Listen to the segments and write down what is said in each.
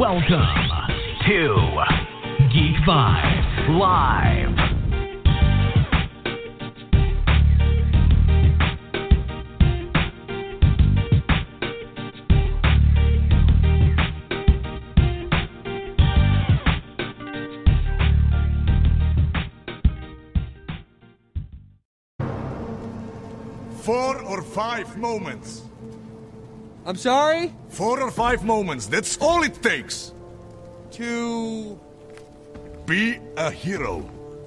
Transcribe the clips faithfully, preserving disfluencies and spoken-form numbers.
Welcome to Geek Vibes Live. Four or five moments. I'm sorry? Four or five moments, that's all it takes. To... Be a hero.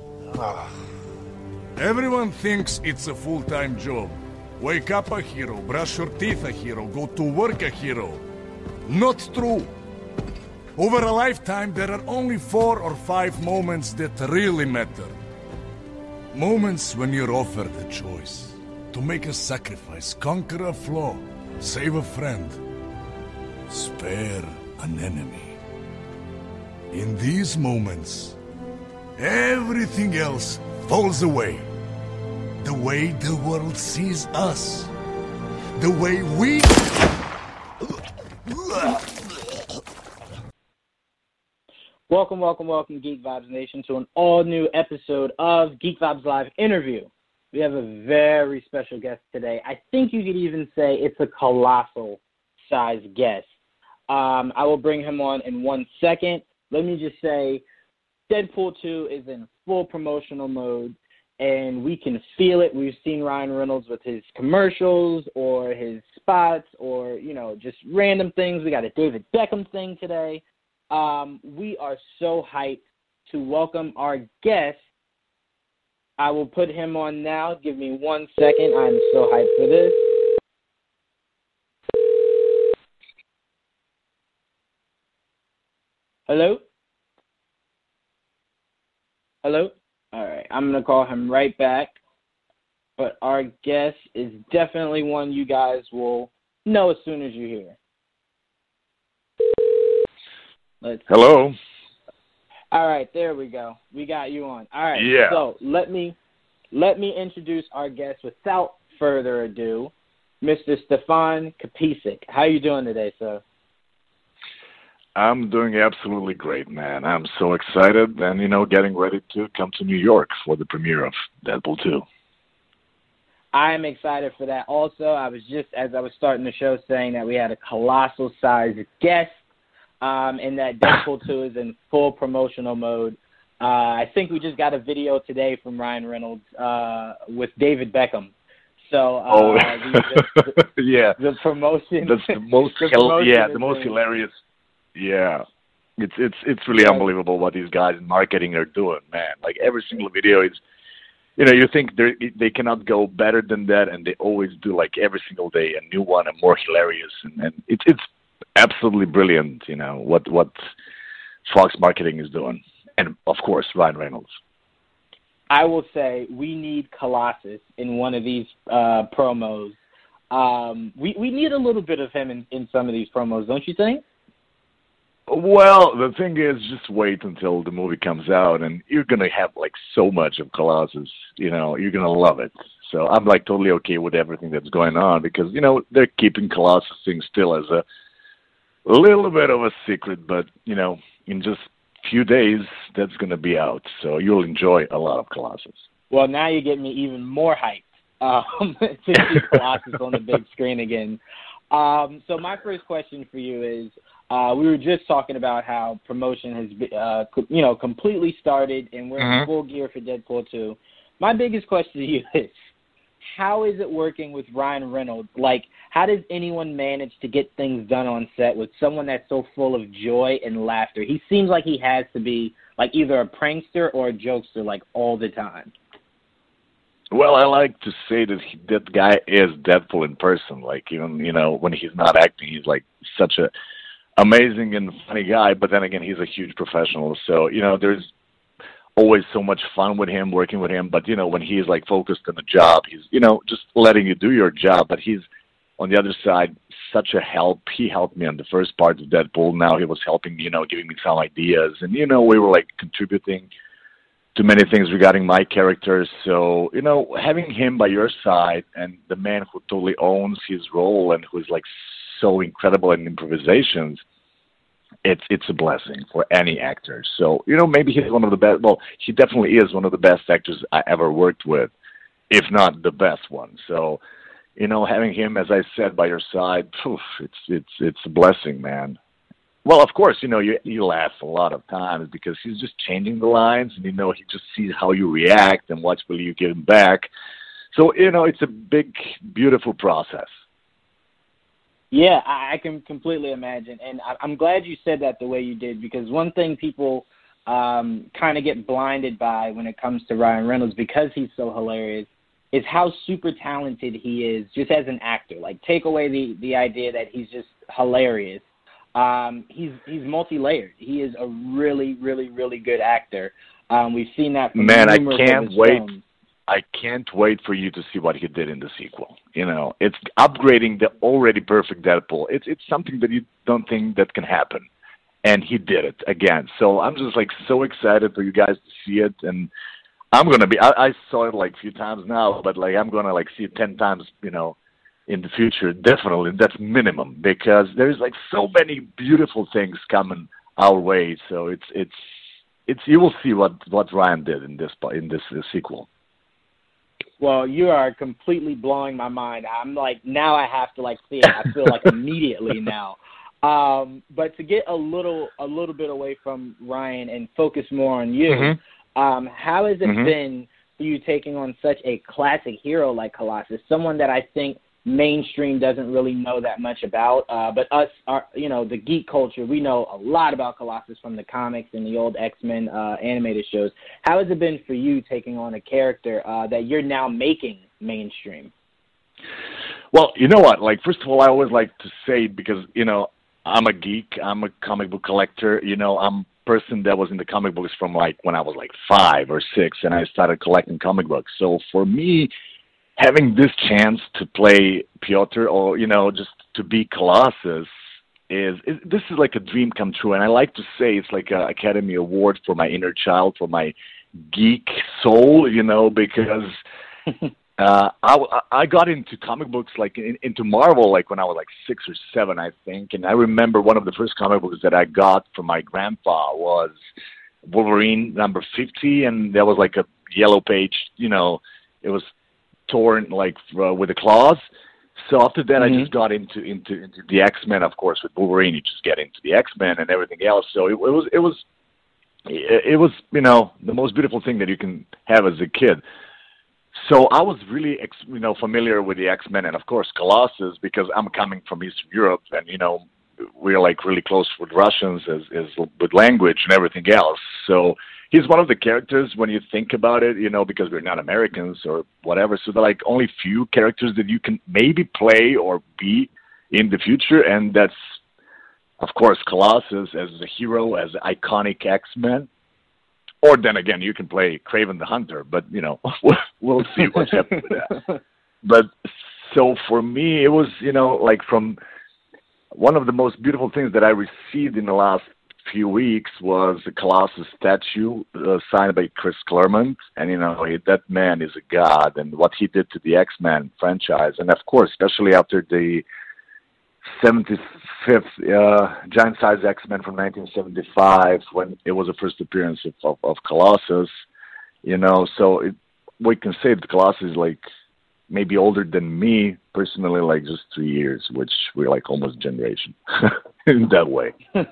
Everyone thinks it's a full-time job. Wake up a hero, brush your teeth a hero, go to work a hero. Not true. Over a lifetime, there are only four or five moments that really matter. Moments when you're offered a choice. To make a sacrifice, conquer a flaw, save a friend, spare an enemy. In these moments, everything else falls away. The way the world sees us. The way we... Welcome, welcome, welcome, Geek Vibes Nation, to an all-new episode of Geek Vibes Live Interview. We have a very special guest today. I think you could even say it's a colossal-sized guest. Um, I will bring him on in one second. Let me just say, Deadpool two is in full promotional mode, and we can feel it. We've seen Ryan Reynolds with his commercials or his spots or, you know, just random things. We got a David Beckham thing today. Um, we are so hyped to welcome our guest. I will put him on now. Give me one second. I'm so hyped for this. Hello? Hello? All right. I'm going to call him right back. But our guest is definitely one you guys will know as soon as you hear. Let's Hello. All right, there we go. We got you on. All right. Yeah. So let me let me introduce our guest without further ado, Mister Stefan Kapicic. How are you doing today, sir? I'm doing absolutely great, man. I'm so excited and, you know, getting ready to come to New York for the premiere of Deadpool two. I'm excited for that also. I was just, as I was starting the show, saying that we had a colossal-sized guest. Um, and that Deadpool two is in full promotional mode. Uh, I think we just got a video today from Ryan Reynolds uh, with David Beckham. So, uh, oh, the, the, yeah, the promotion. That's the most, the hel- yeah, the is most in. hilarious. Yeah, it's it's it's really yeah. unbelievable what these guys in marketing are doing, man. Like every single video is, you know, you think they they cannot go better than that, and they always do like every single day a new one and more hilarious, and, and it's it's. absolutely brilliant, you know, what what Fox Marketing is doing. And, of course, Ryan Reynolds. I will say we need Colossus in one of these uh, promos. Um, we, we need a little bit of him in, in some of these promos, don't you think? Well, the thing is, just wait until the movie comes out, and you're going to have, like, so much of Colossus. You know, you're going to love it. So I'm, like, totally okay with everything that's going on because, you know, they're keeping Colossus thing still as a A little bit of a secret, but, you know, in just a few days, that's going to be out. So you'll enjoy a lot of Colossus. Well, now you get me even more hyped um, to see Colossus on the big screen again. Um, so my first question for you is, uh, we were just talking about how promotion has, uh, you know, completely started, and we're mm-hmm. in full gear for Deadpool two. My biggest question to you is, how is it working with Ryan Reynolds? Like, how does anyone manage to get things done on set with someone that's so full of joy and laughter? He seems like he has to be, like, either a prankster or a jokester, like, all the time. Well, I like to say that he, that guy is Deadpool in person. Like, even, you know, when he's not acting, he's, like, such a amazing and funny guy. But then again, he's a huge professional. So, you know, there's always so much fun with him, working with him. But, you know, when he's, like, focused on the job, he's, you know, just letting you do your job. But he's, on the other side, such a help. He helped me on the first part of Deadpool. Now he was helping, you know, giving me some ideas. And, you know, we were, like, contributing to many things regarding my characters. So, you know, having him by your side and the man who totally owns his role and who's, like, so incredible in improvisations, it's it's a blessing for any actor. So, you know, maybe he's one of the best. Well, he definitely is one of the best actors I ever worked with, if not the best one. So, you know, having him, as I said, by your side, poof, it's it's it's a blessing, man. Well, of course, you know, you you laugh a lot of times because he's just changing the lines, and you know, he just sees how you react and what will you give him back. So, you know, it's a big, beautiful process. Yeah, I, I can completely imagine, and I, I'm glad you said that the way you did, because one thing people um, kind of get blinded by when it comes to Ryan Reynolds, because he's so hilarious, is how super talented he is just as an actor. Like, take away the, the idea that he's just hilarious. Um, he's he's multi-layered. He is a really, really, really good actor. Um, we've seen that from Man, I numerous can't of his wait. films. I can't wait for you to see what he did in the sequel. You know, it's upgrading the already perfect Deadpool. It's it's something that you don't think that can happen, and he did it again. So I'm just like so excited for you guys to see it, and I'm gonna be. I, I saw it like a few times now, but like I'm gonna like see it ten times. You know, in the future, definitely. That's minimum, because there's like so many beautiful things coming our way. So it's it's it's you will see what what Ryan did in this in this uh, sequel. Well, you are completely blowing my mind. I'm like, now I have to like see it. I feel like immediately now. Um, but to get a little a little bit away from Ryan and focus more on you, mm-hmm. um, how has it mm-hmm. been for you taking on such a classic hero like Colossus, someone that I think mainstream doesn't really know that much about, uh, but us, are, you know, the geek culture, we know a lot about Colossus from the comics and the old X-Men uh, animated shows. How has it been for you taking on a character uh, that you're now making mainstream? Well, you know what? Like, first of all, I always like to say, because, you know, I'm a geek, I'm a comic book collector, you know, I'm a person that was in the comic books from, like, when I was, like, five or six, and I started collecting comic books. So for me, having this chance to play Piotr, or, you know, just to be Colossus, is, is this is like a dream come true. And I like to say it's like an Academy Award for my inner child, for my geek soul, you know, because uh, I, I got into comic books, like in, into Marvel, like when I was like six or seven, I think. And I remember one of the first comic books that I got from my grandpa was Wolverine number fifty, and there was like a yellow page, you know, it was torn like uh, with the claws. So after that, mm-hmm. I just got into into into the X-Men, of course, with Wolverine. You just get into the X-Men and everything else. So it, it was it was it, it was you know the most beautiful thing that you can have as a kid. So I was really ex, you know familiar with the X-Men and of course Colossus, because I'm coming from Eastern Europe, and you know we're like really close with Russians as as with language and everything else. So he's one of the characters when you think about it, you know, because we're not Americans or whatever. So there are like only few characters that you can maybe play or be in the future. And that's, of course, Colossus as a hero, as an iconic X-Men. Or then again, you can play Kraven the Hunter, but, you know, we'll see what happens with that. But so for me, it was, you know, like from one of the most beautiful things that I received in the last few weeks was the Colossus statue uh, signed by Chris Claremont, and you know he, that man is a god, and what he did to the X-Men franchise, and of course, especially after the seventy-fifth uh, Giant Size X-Men from nineteen seventy-five, when it was the first appearance of, of, of Colossus, you know, so it, we can say that Colossus is like maybe older than me personally, like just three years, which we're like almost a generation in that way.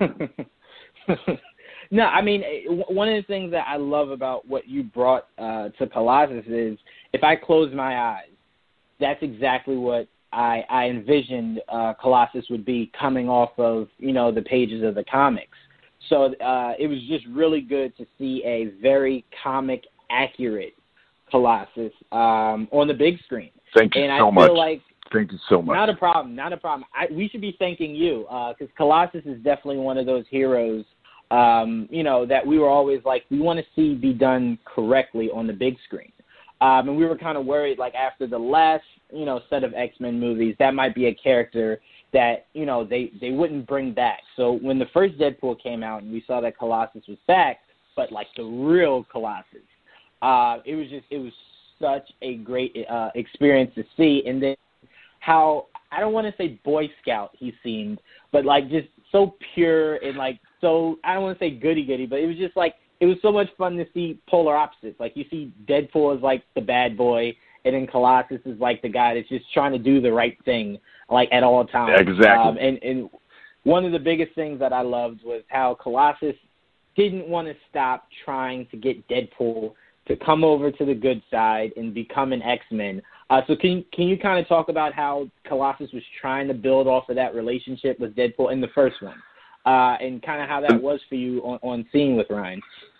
No, I mean, one of the things that I love about what you brought uh, to Colossus is, if I close my eyes, that's exactly what I, I envisioned uh, Colossus would be coming off of, you know, the pages of the comics. So uh, it was just really good to see a very comic accurate Colossus um, on the big screen. Thank you and so I much. Feel like Thank you so much. Not a problem. Not a problem. I, we should be thanking you because uh, Colossus is definitely one of those heroes, um, you know, that we were always like, we want to see be done correctly on the big screen. Um, and we were kind of worried, like, after the last, you know, set of X-Men movies, that might be a character that, you know, they, they wouldn't bring back. So when the first Deadpool came out and we saw that Colossus was back, but, like, the real Colossus, uh, it was just, it was such a great uh, experience to see. And then how, I don't want to say Boy Scout he seemed, but, like, just so pure and like so I don't want to say goody goody, but it was just like it was so much fun to see polar opposites. Like you see Deadpool as like the bad boy, and then Colossus is like the guy that's just trying to do the right thing, like at all times. Exactly. Um, and and one of the biggest things that I loved was how Colossus didn't want to stop trying to get Deadpool to come over to the good side and become an X-Men. Uh, so can can you kind of talk about how Colossus was trying to build off of that relationship with Deadpool in the first one, uh, and kind of how that was for you on, on scene with Ryan?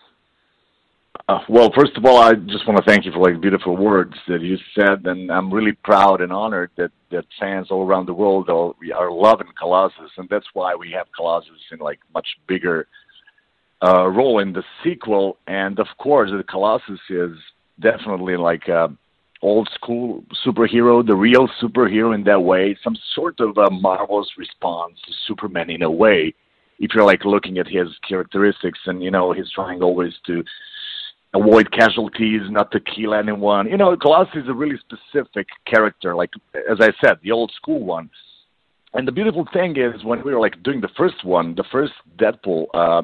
Uh, well, first of all, I just want to thank you for like beautiful words that you said, and I'm really proud and honored that, that fans all around the world are, are loving Colossus, and that's why we have Colossus in like much bigger uh, role in the sequel. And of course, the Colossus is definitely like a old school superhero, the real superhero in that way, some sort of a marvelous response to Superman in a way. If you're like looking at his characteristics, and you know he's trying always to avoid casualties, not to kill anyone. You know, Colossus is a really specific character, like, as I said, the old school one. And the beautiful thing is, when we were, like, doing the first one, the first Deadpool, uh,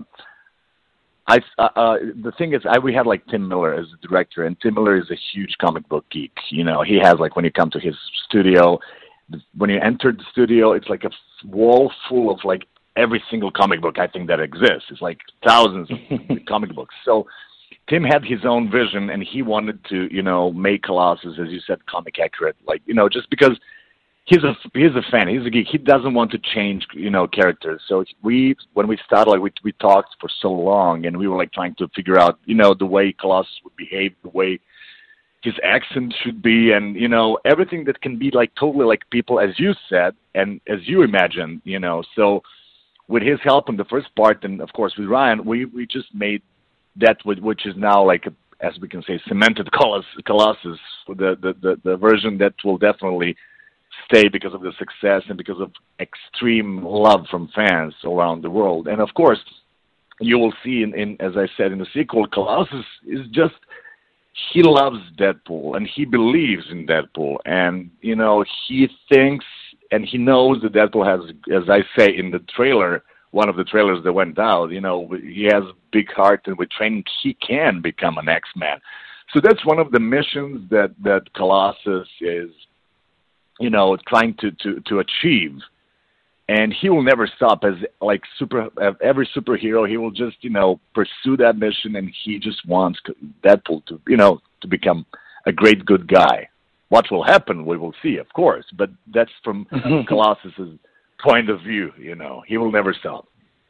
I, uh, uh, the thing is, I, we had, like, Tim Miller as the director, and Tim Miller is a huge comic book geek. You know, he has, like, when you come to his studio, when you enter the studio, it's like a wall full of, like, every single comic book I think that exists. It's, like, thousands of comic books. So Tim had his own vision, and he wanted to, you know, make Colossus, as you said, comic accurate. Like, you know, just because he's a he's a fan, he's a geek. He doesn't want to change, you know, characters. So we, when we started, like we we talked for so long, and we were like trying to figure out, you know, the way Colossus would behave, the way his accent should be, and you know, everything that can be like totally like people, as you said, and as you imagined, you know. So with his help in the first part, and of course with Ryan, we we just made that which is now like, a, as we can say, cemented Colossus, Colossus the, the, the, the version that will definitely stay because of the success and because of extreme love from fans around the world. And of course, you will see, in, in as I said, in the sequel, Colossus is just, he loves Deadpool, and he believes in Deadpool. And, you know, he thinks, and he knows that Deadpool has, as I say in the trailer, one of the trailers that went out, you know, he has a big heart, and with training, he can become an X-Man. So that's one of the missions that, that Colossus is, you know, trying to, to, to achieve. And he will never stop as, like, super every superhero. He will just, you know, pursue that mission, and he just wants Deadpool to, you know, to become a great, good guy. What will happen, we will see, of course, but that's from Colossus's point of view, you know. He will never stop.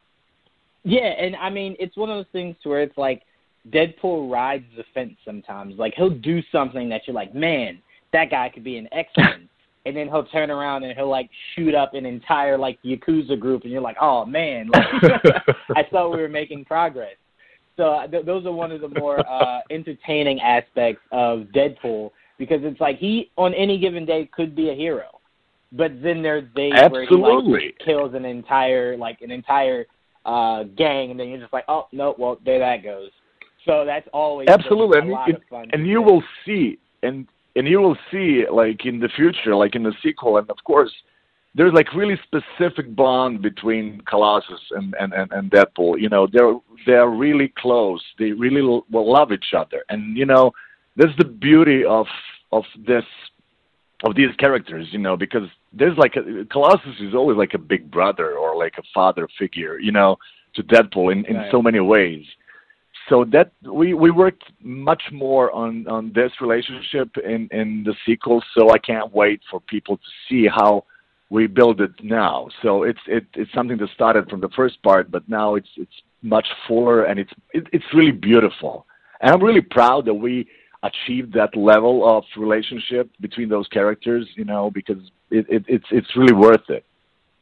Yeah, and I mean, it's one of those things where it's like Deadpool rides the fence sometimes. Like, he'll do something that you're like, man, that guy could be an X-Men. And then he'll turn around and he'll, like, shoot up an entire, like, Yakuza group, and you're like, oh, man, like, I thought we were making progress. So th- those are one of the more uh, entertaining aspects of Deadpool, because it's like he, on any given day, could be a hero. But then there's days Absolutely. where he like kills an entire like an entire uh, gang, and then you're just like, oh no, well there that goes. So that's always absolutely, a and, lot and, of fun. and you will see, and and you will see, like in the future, like in the sequel, and of course, there's like really specific bond between Colossus and and, and, and Deadpool. You know, they're they're really close. They really will love each other, and you know, that's the beauty of of this. Of these characters, you know, because there's like a, Colossus is always like a big brother or like a father figure, you know, to Deadpool in, in right. so many ways. So that we, we worked much more on, on this relationship in, in the sequel. So I can't wait for people to see how we build it now. So it's it, it's something that started from the first part, but now it's it's much fuller, and it's it, it's really beautiful. And I'm really proud that we achieved that level of relationship between those characters, you know, because it, it, it's it's really worth it.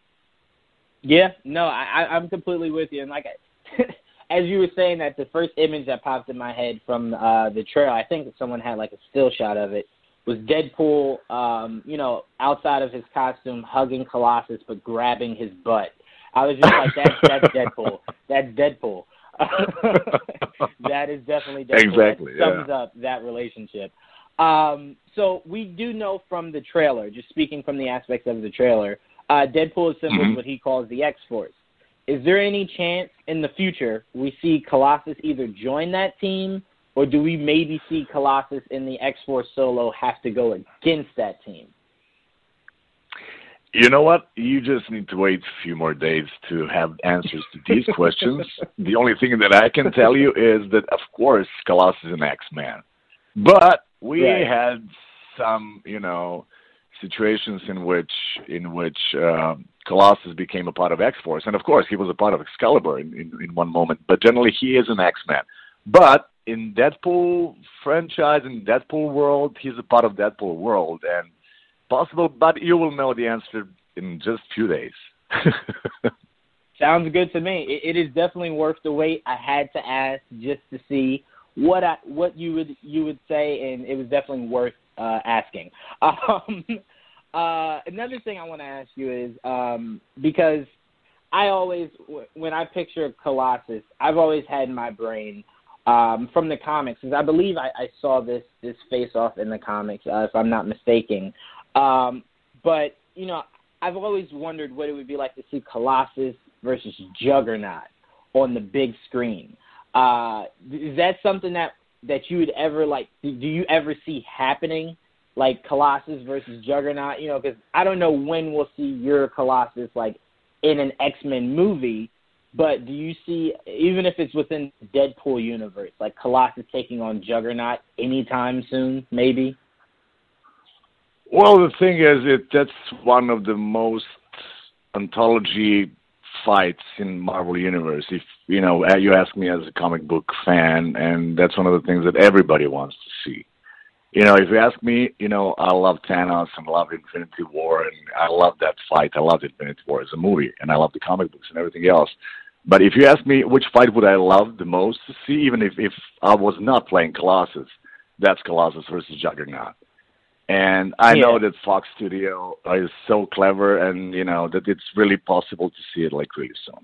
Yeah, no, I, I'm completely with you. And like, as you were saying that, the first image that popped in my head from uh, the trailer, I think someone had like a still shot of it, was Deadpool, um, you know, outside of his costume, hugging Colossus but grabbing his butt. I was just like, that's, that's Deadpool. That's Deadpool. That is definitely Deadpool. Exactly, that sums yeah. up that relationship. Um, so we do know from the trailer, just speaking from the aspects of the trailer, uh, Deadpool assembles mm-hmm. what he calls the X-Force. is there any chance in the future we see Colossus either join that team, or do we maybe see Colossus in the X-Force Solo have to go against that team? You know what? You just need to wait a few more days to have answers to these questions. The only thing that I can tell you is that, of course, Colossus is an X-Man. But we right. had some, you know, situations in which in which uh, Colossus became a part of X-Force. And, of course, he was a part of Excalibur in, in, in one moment. But generally, he is an X-Man. But in Deadpool franchise, in Deadpool world, he's a part of Deadpool world. And possible, but you will know the answer in just a few days. Sounds good to me. It, it is definitely worth the wait. I had to ask just to see what I, what you would you would say, and it was definitely worth uh, asking. Um, uh, another thing I want to ask you is um, because I always, when I picture Colossus, I've always had in my brain um, from the comics, because I believe I, I saw this this face off in the comics, uh, if I'm not mistaken. Um, but, you know, I've always wondered what it would be like to see Colossus versus Juggernaut on the big screen. Uh, is that something that, that you would ever, like, do you ever see happening, like Colossus versus Juggernaut? You know, because I don't know when we'll see your Colossus, like, in an X-Men movie, but do you see, even if it's within the Deadpool universe, like Colossus taking on Juggernaut anytime soon, maybe? Well, the thing is, it that's one of the most anthology fights in Marvel Universe. If you know, you ask me as a comic book fan, and that's one of the things that everybody wants to see. You know, if you ask me, you know, I love Thanos and I love Infinity War, and I love that fight. I love Infinity War as a movie, and I love the comic books and everything else. But if you ask me which fight would I love the most to see, even if, if I was not playing Colossus, that's Colossus versus Juggernaut. And I yeah. know that Fox Studio is so clever, and, you know, that it's really possible to see it, like, really soon.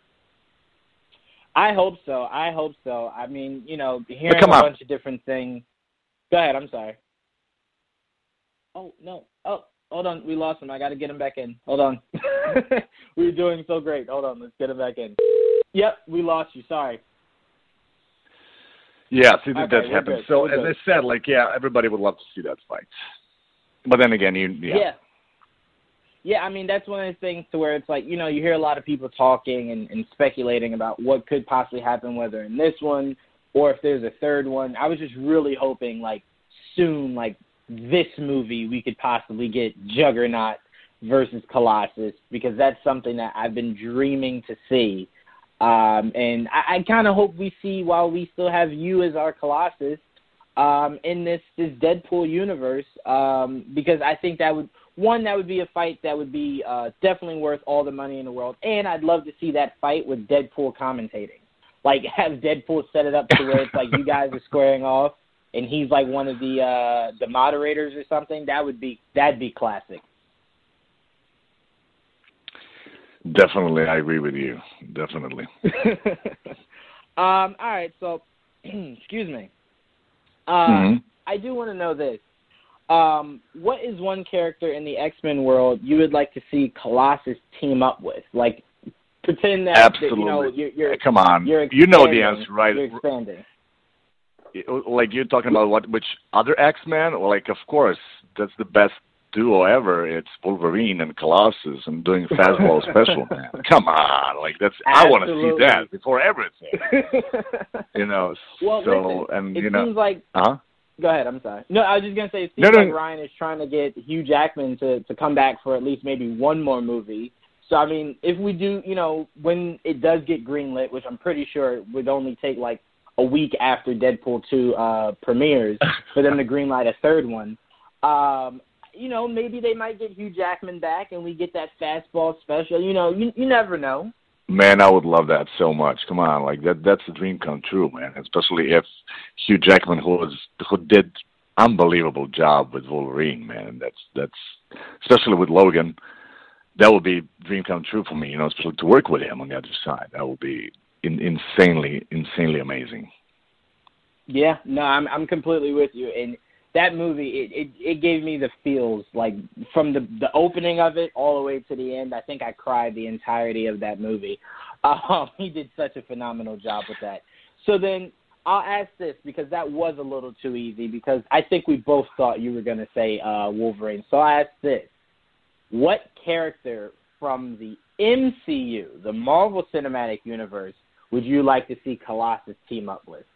I hope so. I hope so. I mean, you know, hearing a bunch of different things. Go ahead. I'm sorry. Oh, no. Oh, hold on. We lost him. I got to get him back in. Hold on. We were doing so great. Hold on. Let's get him back in. Yep, we lost you. Sorry. Yeah, see, that okay, does happen. Good. So, we're as good. I said, like, yeah, everybody would love to see that fight. But then again, you, yeah. Yeah. Yeah, I mean, that's one of the things to where it's like, you know, you hear a lot of people talking and, and speculating about what could possibly happen, whether in this one or if there's a third one. I was just really hoping, like, soon, like, this movie, we could possibly get Juggernaut versus Colossus, because that's something that I've been dreaming to see. Um, and I, I kind of hope we see, while we still have you as our Colossus, um, in this, this Deadpool universe, um, because I think that would, one, that would be a fight that would be uh, definitely worth all the money in the world, and I'd love to see that fight with Deadpool commentating. Like, have Deadpool set it up to where it's like you guys are squaring off, and he's like one of the uh, the moderators or something. That would be, that'd be classic. Definitely, I agree with you. Definitely. um, all right, so, excuse me. Uh, mm-hmm. I do want to know this. Um, what is one character in the X-Men world you would like to see Colossus team up with? Like, pretend that, Absolutely. that you know, you're, you're Come on. You're you know the answer, right? You're expanding. Like, you're talking about what? Which other X-Men? Well, like, of course, that's the best duo ever. It's Wolverine and Colossus and doing Fastball Special, man. Come on, like that's Absolutely. I want to see that before everything. You know. Well, so listen, and it you know. seems like. Huh? Go ahead. I'm sorry. No, I was just gonna say it seems no, no, like no. Ryan is trying to get Hugh Jackman to to come back for at least maybe one more movie. So I mean, if we do, you know, when it does get greenlit, which I'm pretty sure it would only take like a week after Deadpool two uh, premieres for them to greenlight a third one. Um, you know, maybe they might get Hugh Jackman back and we get that Fastball Special. You know, you you never know. Man, I would love that so much. Come on, like that that's a dream come true, man. Especially if Hugh Jackman, who was who did unbelievable job with Wolverine, man. That's that's especially with Logan, that would be a dream come true for me, you know, especially to work with him on the other side. That would be in, insanely, insanely amazing. Yeah, no, I'm I'm completely with you. And that movie, it, it, it gave me the feels, like, from the the opening of it all the way to the end. I think I cried the entirety of that movie. Um, he did such a phenomenal job with that. So then I'll ask this because that was a little too easy because I think we both thought you were going to say uh, Wolverine. So I ask this. What character from the M C U, the Marvel Cinematic Universe, would you like to see Colossus team up with?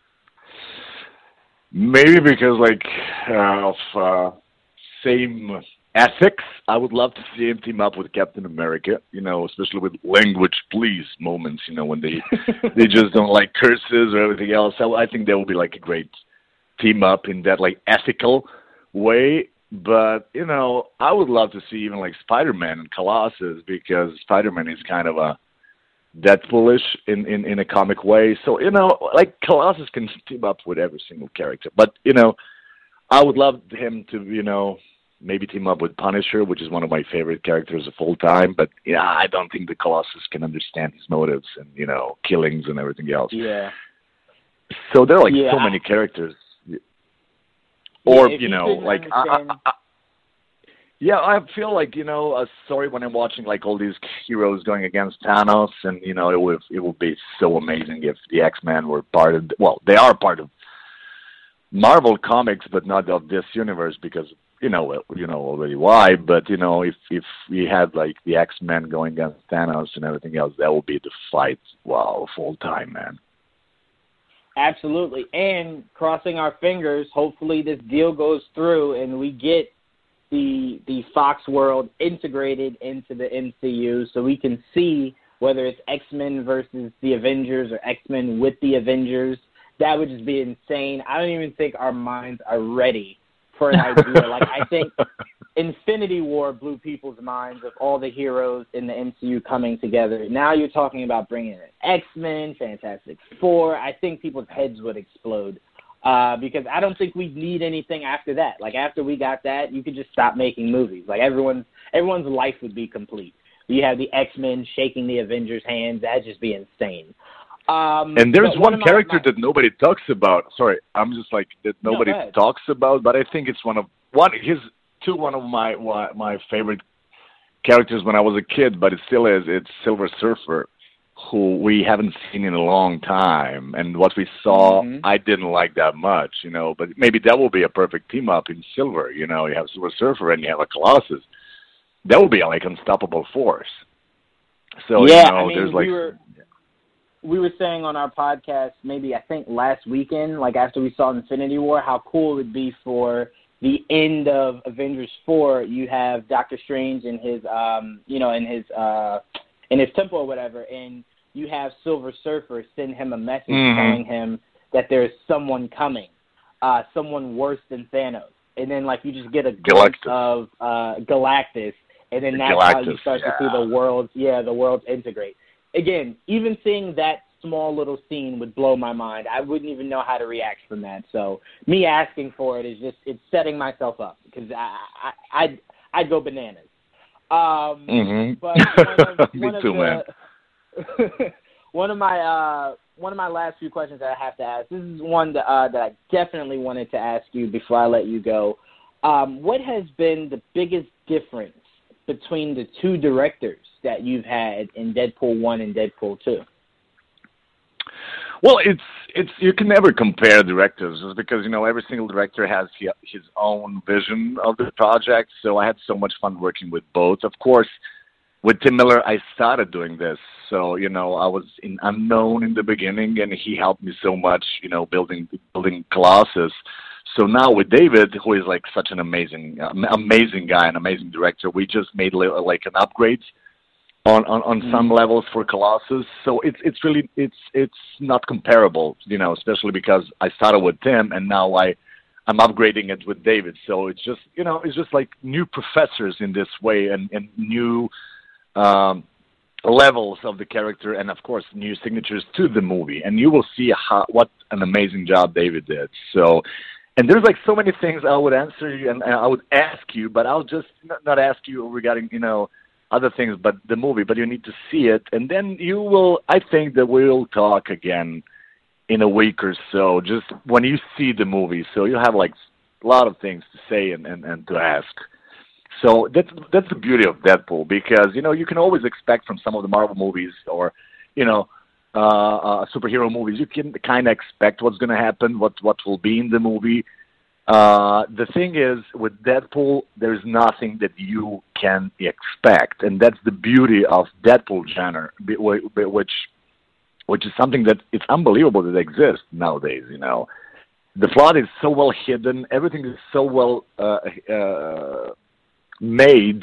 Maybe because, like, uh, of uh, same ethics, I would love to see him team up with Captain America, you know, especially with language please moments, you know, when they they just don't like curses or everything else. I, I think that would be, like, a great team up in that, like, ethical way. But, you know, I would love to see even, like, Spider-Man and Colossus because Spider-Man is kind of a Deadpoolish in, in, in a comic way. So, you know, like, Colossus can team up with every single character. But, you know, I would love him to, you know, maybe team up with Punisher, which is one of my favorite characters of all time. But, yeah, I don't think the Colossus can understand his motives and, you know, killings and everything else. Yeah. So there are, like, yeah. so many characters. Or, yeah, you know, like, I, I, I, yeah, I feel like, you know, uh, sorry when I'm watching, like, all these heroes going against Thanos, and, you know, it would, it would be so amazing if the X-Men were part of, well, they are part of Marvel Comics, but not of this universe, because, you know, you know already why, but, you know, if, if we had, like, the X-Men going against Thanos and everything else, that would be the fight, wow, full time, man. Absolutely. And crossing our fingers, hopefully this deal goes through and we get the the Fox world integrated into the M C U so we can see whether it's X-Men versus the Avengers or X-Men with the Avengers. That would just be insane. I don't even think our minds are ready for an idea. Like, I think Infinity War blew people's minds of all the heroes in the M C U coming together. Now you're talking about bringing in X-Men, Fantastic Four. I think people's heads would explode uh, because I don't think we need anything after that. Like, after we got that, you could just stop making movies. Like, everyone's, everyone's life would be complete. You have the X-Men shaking the Avengers' hands. That'd just be insane. Um, and there's one, one character my, my, that nobody talks about. Sorry, I'm just like, that nobody no, talks about, but I think it's one of, one, his, two, one of my, my favorite characters when I was a kid, but it still is, it's Silver Surfer, who we haven't seen in a long time. And what we saw, mm-hmm. I didn't like that much, you know, but maybe that will be a perfect team up in Silver. You know, you have Silver Surfer and you have a Colossus. That would be like unstoppable force. So, yeah, you know, I mean, there's like... We were, we were saying on our podcast, maybe I think last weekend, like after we saw Infinity War, how cool it would be for the end of Avengers four. You have Doctor Strange in his, um, you know, in his, uh, in his temple or whatever, and you have Silver Surfer send him a message mm-hmm. telling him that there's someone coming, uh, someone worse than Thanos, and then like you just get a glimpse of uh, Galactus, and then that's Galactus, how you start yeah. to see the worlds, yeah, the worlds integrate. Again, even seeing that small little scene would blow my mind. I wouldn't even know how to react from that. So me asking for it is just, it's setting myself up because I, I, I'd, I'd go bananas. Um, mm-hmm. But one of, Me one of too, the, man. one of my, uh, one of my last few questions that I have to ask, this is one that, uh, that I definitely wanted to ask you before I let you go. Um, what has been the biggest difference between the two directors that you've had in Deadpool one and Deadpool two? Well, it's it's you can never compare directors just because, you know, every single director has his own vision of the project. So I had so much fun working with both. Of course, with Tim Miller, I started doing this. So, you know, I was in unknown in the beginning, and he helped me so much, you know, building building Colossus. So now with David, who is like such an amazing, amazing guy, an amazing director, we just made like an upgrade on, on, on mm-hmm. some levels for Colossus. So it's it's really it's it's not comparable, you know, especially because I started with Tim and now I I'm upgrading it with David. So it's just, you know, it's just like new professors in this way and, and new um, levels of the character and, of course, new signatures to the movie. And you will see how what an amazing job David did. So. And there's like so many things I would answer you and, and I would ask you, but I'll just not, not ask you regarding, you know, other things, but the movie, but you need to see it. And then you will, I think that we'll talk again in a week or so, just when you see the movie. So you'll have like a lot of things to say and, and, and to ask. So that's, that's the beauty of Deadpool because, you know, you can always expect from some of the Marvel movies or you know, uh, uh, superhero movies. You can kind of expect what's going to happen, what what will be in the movie. Uh, the thing is, with Deadpool, there's nothing that you can expect, and that's the beauty of Deadpool genre, which which is something that it's unbelievable that it exists nowadays. You know, the plot is so well hidden, everything is so well uh, uh, made.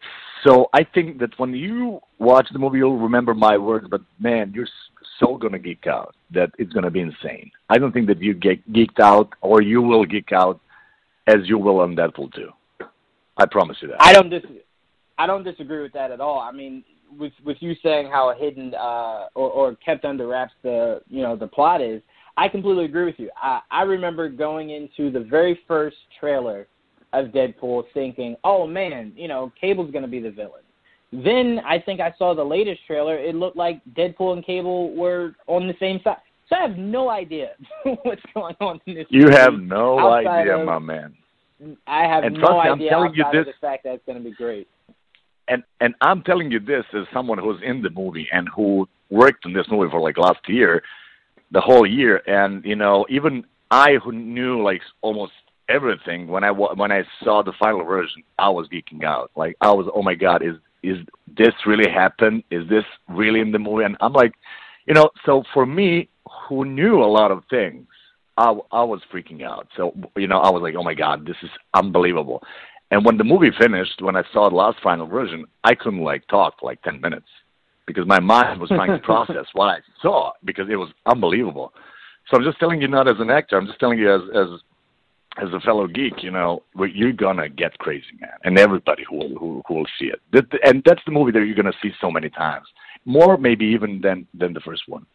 So I think that when you watch the movie, you'll remember my words. But man, you're so gonna geek out that it's gonna be insane. I don't think that you get geeked out, or you will geek out as you will on Deadpool two. I promise you that. I don't dis- I don't disagree with that at all. I mean, with with you saying how hidden uh, or, or kept under wraps the you know the plot is, I completely agree with you. I, I remember going into the very first trailer of Deadpool thinking, oh man, you know, Cable's gonna be the villain. Then I think I saw the latest trailer. It looked like Deadpool and Cable were on the same side. So I have no idea what's going on in this You movie. have no idea, of, my man. I have and no trust me, idea I'm telling you outside this, of the fact that it's going to be great. And and I'm telling you this as someone who's in the movie and who worked on this movie for like last year, the whole year. And, you know, even I who knew like almost everything, when I, when I saw the final version, I was geeking out. Like, I was, oh my God, is is this really happened? Is this really in the movie? And I'm like, you know, so for me, who knew a lot of things, I, I was freaking out. So, you know, I was like, oh my God, this is unbelievable. And when the movie finished, when I saw the last final version, I couldn't like talk for like ten minutes because my mind was trying to process what I saw because it was unbelievable. So I'm just telling you, not as an actor, I'm just telling you as as as a fellow geek, you know, you're gonna get crazy, man, and everybody who will who, who will see it. That, and that's the movie that you're gonna see so many times, more maybe even than than the first one.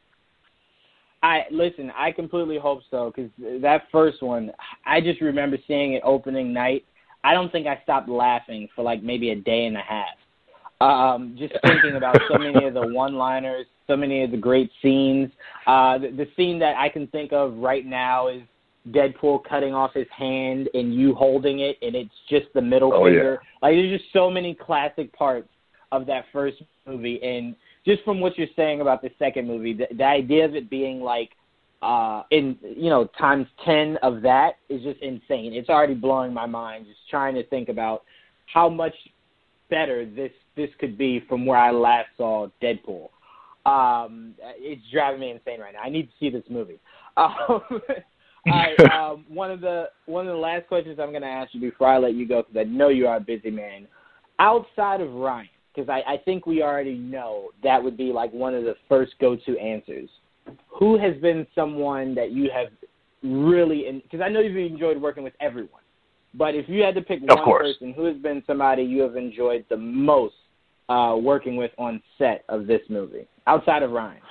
I listen. I completely hope so because that first one, I just remember seeing it opening night. I don't think I stopped laughing for like maybe a day and a half. Um, just thinking about so many of the one-liners, so many of the great scenes. Uh, the, the scene that I can think of right now is Deadpool cutting off his hand and you holding it, and it's just the middle oh, finger. Yeah. Like, there's just so many classic parts of that first movie. And just from what you're saying about the second movie, the, the idea of it being like, uh, in, you know, times ten of that is just insane. It's already blowing my mind just trying to think about how much better this, this could be from where I last saw Deadpool. Um, it's driving me insane right now. I need to see this movie. Um, all right, um, one of the one of the last questions I'm going to ask you before I let you go, because I know you are a busy man. Outside of Ryan, because I, I think we already know that would be like one of the first go-to answers. Who has been someone that you have really, because I know you've enjoyed working with everyone, but if you had to pick one person, who has been somebody you have enjoyed the most uh, working with on set of this movie, outside of Ryan?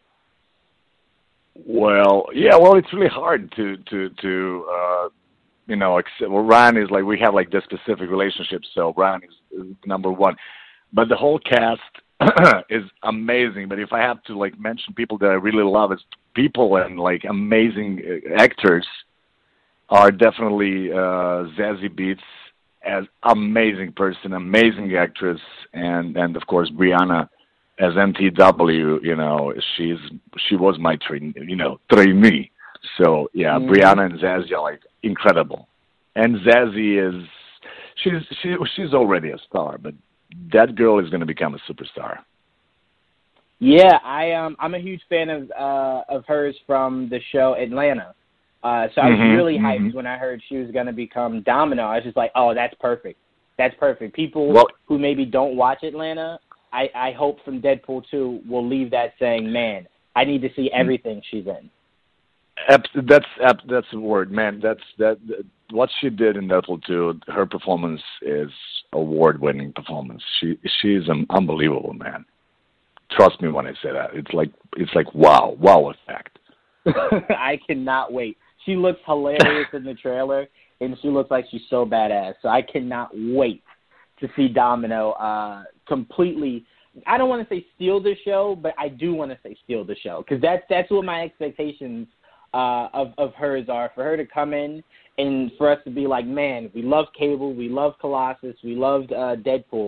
Well, yeah, well, it's really hard to, to, to uh, you know, accept, well, Ryan is like, we have like this specific relationship, so Ryan is, is number one. But the whole cast is amazing. But if I have to like mention people that I really love as people and like amazing actors, are definitely uh, Zazie Beetz as amazing person, amazing actress, and and of course Brianna as M T W. You know, she's she was my train, you know, trainee. So yeah, mm. Brianna and Zazie are like incredible, and Zazie is she's she she's already a star, but that girl is going to become a superstar. Yeah, I um I'm a huge fan of uh of hers from the show Atlanta. Uh, so I was mm-hmm, really hyped mm-hmm. when I heard she was going to become Domino. I was just like, oh, that's perfect. That's perfect. People well, who maybe don't watch Atlanta, I, I hope from Deadpool two will leave that saying, man, I need to see everything she's in. That's that's the word, man. That's that. What she did in Deadpool two, her performance is award-winning performance. She she's an unbelievable, man. Trust me when I say that. It's like it's like wow, wow effect. I cannot wait. She looks hilarious in the trailer, and she looks like she's so badass. So I cannot wait to see Domino uh, completely. I don't want to say steal the show, but I do want to say steal the show because that's that's what my expectations uh, of of hers are, for her to come in and for us to be like, man, we love Cable, we love Colossus, we loved uh, Deadpool.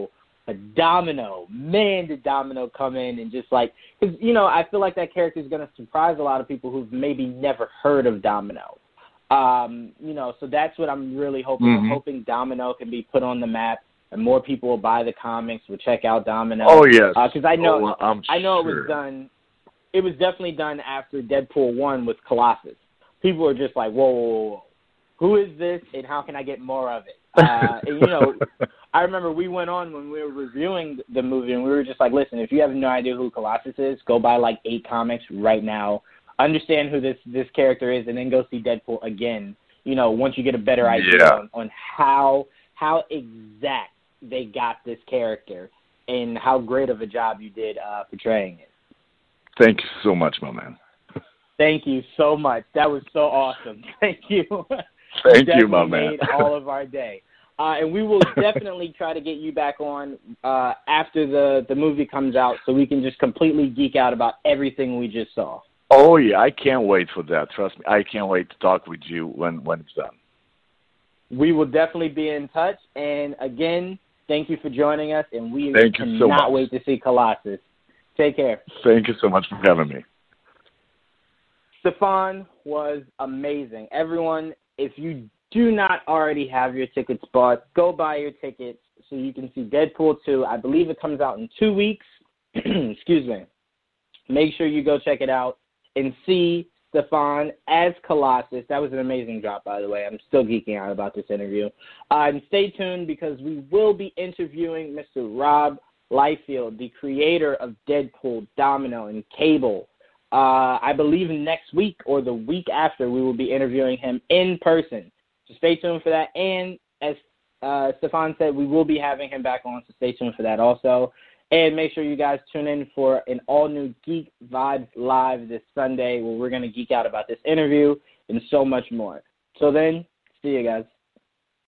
But Domino, man, did Domino come in and just like, because, you know, I feel like that character is going to surprise a lot of people who've maybe never heard of Domino. Um, you know, so that's what I'm really hoping. Mm-hmm. I'm hoping Domino can be put on the map and more people will buy the comics, will check out Domino. Oh, yes. Because uh, I know, oh, I'm I know sure. it was done, it was definitely done after Deadpool one with Colossus. People were just like, whoa, whoa, whoa. Who is this and how can I get more of it? Uh, and, you know, I remember we went on when we were reviewing the movie and we were just like, listen, if you have no idea who Colossus is, go buy like eight comics right now. Understand who this, this character is and then go see Deadpool again, you know, once you get a better idea yeah. on, on how how exact they got this character and how great of a job you did uh, portraying it. Thank you so much, my man. Thank you so much. That was so awesome. Thank you. Thank you, you my man. Made all of our day. Uh, and we will definitely try to get you back on uh, after the, the movie comes out so we can just completely geek out about everything we just saw. Oh, yeah. I can't wait for that. Trust me. I can't wait to talk with you when, when it's done. We will definitely be in touch. And, again, thank you for joining us. And we thank cannot you so much. wait to see Colossus. Take care. Thank you so much for having me. Stefan was amazing. Everyone, if you do not already have your tickets bought, go buy your tickets so you can see Deadpool two. I believe it comes out in two weeks. Excuse me. Make sure you go check it out and see Stefan as Colossus. That was an amazing drop, by the way. I'm still geeking out about this interview. Uh, and stay tuned because we will be interviewing Mister Rob Liefeld, the creator of Deadpool, Domino, and Cable. Uh, I believe next week or the week after we will be interviewing him in person. So stay tuned for that. And as uh, Stefan said, we will be having him back on, so stay tuned for that also. And make sure you guys tune in for an all-new Geek Vibes Live this Sunday where we're going to geek out about this interview and so much more. So then, see you guys.